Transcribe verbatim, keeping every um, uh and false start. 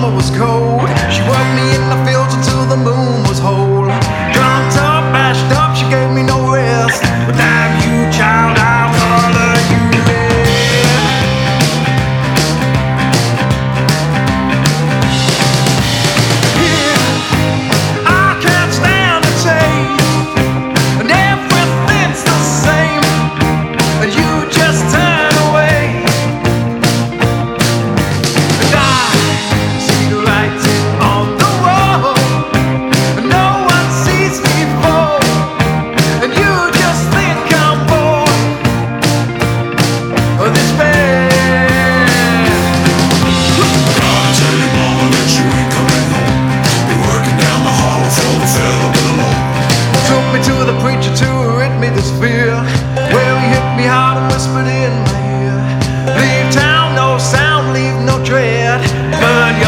summer was cold. She worked me in the fields until the moon was whole. Drugged up, bashed up, she gave me no rest. But damn you, child, I'll color you red. Yeah, I can't stand the taste, and everything's the same, and you just turn away. And I see the writing on the wall, and no one sees me fall, and you just think I'm bored of this bed. Gotta tell your mama that you ain't coming home. Been working down the hall for the fella below. Took me to the preacher to rid me this fear. Well, he hit me hard and whispered in my ear, leave town, no sound, leave no tread, burn your